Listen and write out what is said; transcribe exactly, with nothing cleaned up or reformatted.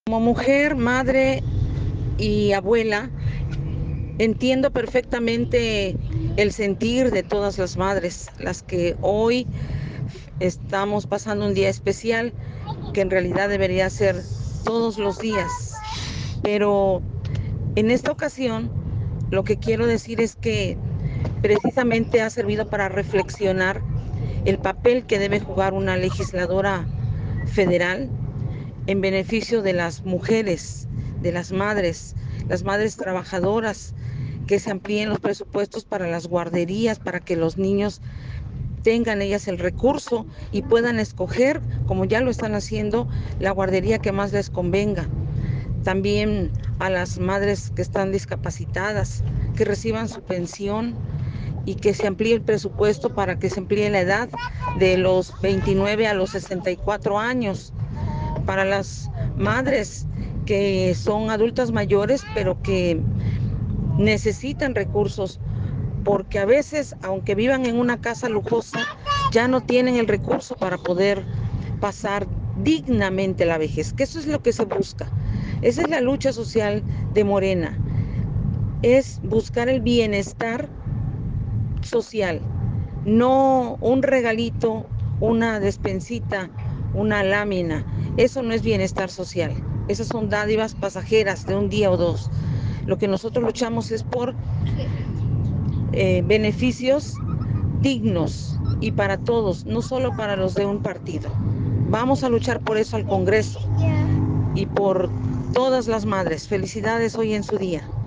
Como mujer, madre y abuela, entiendo perfectamente el sentir de todas las madres, las que hoy estamos pasando un día especial, que en realidad debería ser todos los días. Pero en esta ocasión, lo que quiero decir es que precisamente ha servido para reflexionar el papel que debe jugar una legisladora federal en beneficio de las mujeres, de las madres, las madres trabajadoras, que se amplíen los presupuestos para las guarderías, para que los niños tengan ellas el recurso y puedan escoger, como ya lo están haciendo, la guardería que más les convenga. También a las madres que están discapacitadas, que reciban su pensión y que se amplíe el presupuesto para que se amplíe la edad de los veintinueve a los sesenta y cuatro años. Para las madres que son adultas mayores, pero que necesitan recursos, porque a veces, aunque vivan en una casa lujosa, ya no tienen el recurso para poder pasar dignamente la vejez, que eso es lo que se busca. Esa es la lucha social de Morena, es buscar el bienestar social, no un regalito, una despensita, una lámina. Eso no es bienestar social. Esas son dádivas pasajeras de un día o dos. Lo que nosotros luchamos es por eh, beneficios dignos y para todos, no solo para los de un partido. Vamos a luchar por eso al Congreso y por todas las madres. Felicidades hoy en su día.